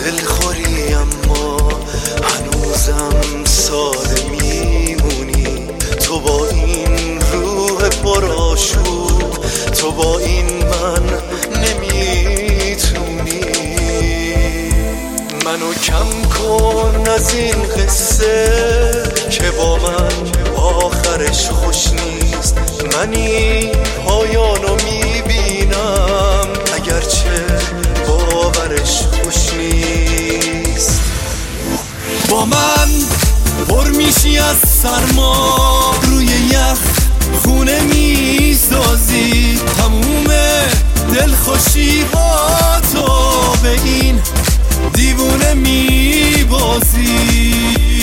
دلخوری اما هنوزم ساده میمونی. تو با این روح پرآشوب، تو با این من نمیتونی. منو کم کن از این قصه که با من آخرش خوش نیست. من این پایانو میبینم اگرچه باورش خوش نیست. با من پر میشی از سرما، روی یخ خونه میسازی، تموم دلخوشی ها تو به این دیوونه میبازی.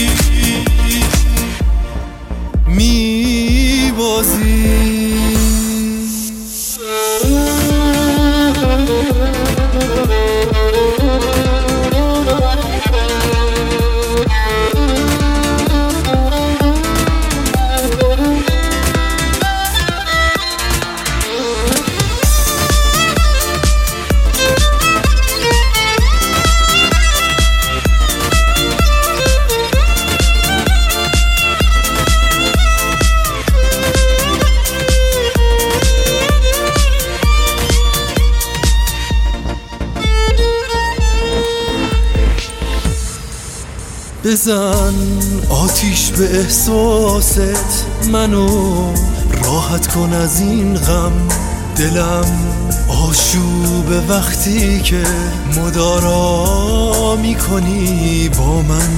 بزن آتیش به احساست، منو راحت کن از این غم. دلم آشوب وقتی که مدارا میکنی با من.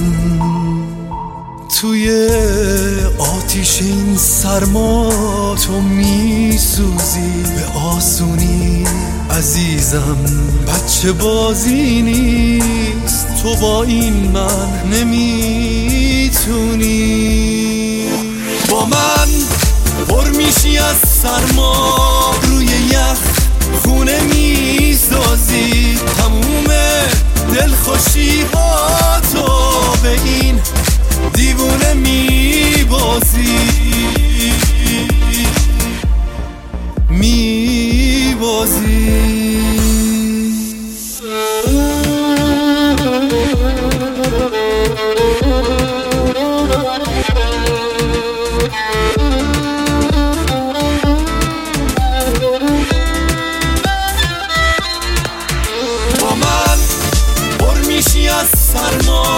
توی آتیش این سرما تو میسوزی به آسونی. عزیزم بچه بازی نیست، تو با این من نمیتونی. با من پر میشی از سرما، روی یخ خونه میسازی، تموم دلخوشی ها تو به این دیوونه میبازی. با من پر میشی از سرما،